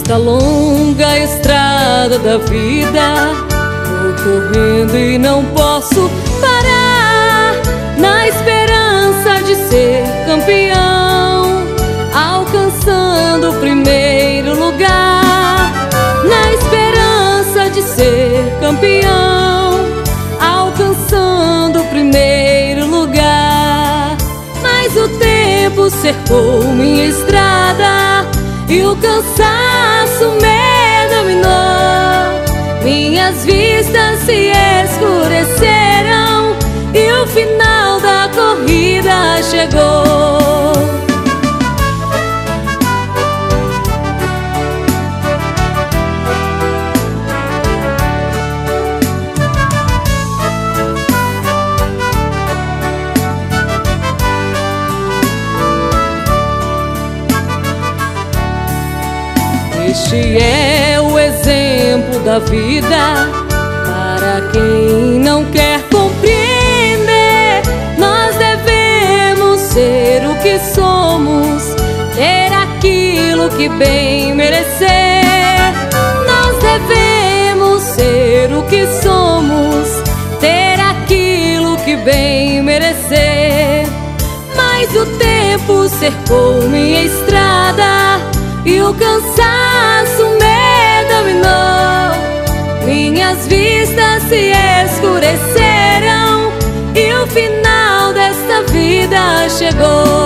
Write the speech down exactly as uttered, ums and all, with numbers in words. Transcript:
Nesta longa estrada da vida, vou correndo e não posso parar, na esperança de ser campeão, alcançando o primeiro lugar. Na esperança de ser campeão, alcançando o primeiro lugar. Mas o tempo cercou minha estrada e o cansaço me dominou. Minhas vistas se escureceram e o final da corrida chegou. Este é o exemplo da vida para quem não quer compreender. Nós devemos ser o que somos, ter aquilo que bem merecer. Nós devemos ser o que somos, ter aquilo que bem merecer. Mas o tempo cercou minha estrada e o cansaço me dominou. Minhas vistas se escureceram e o final desta vida chegou.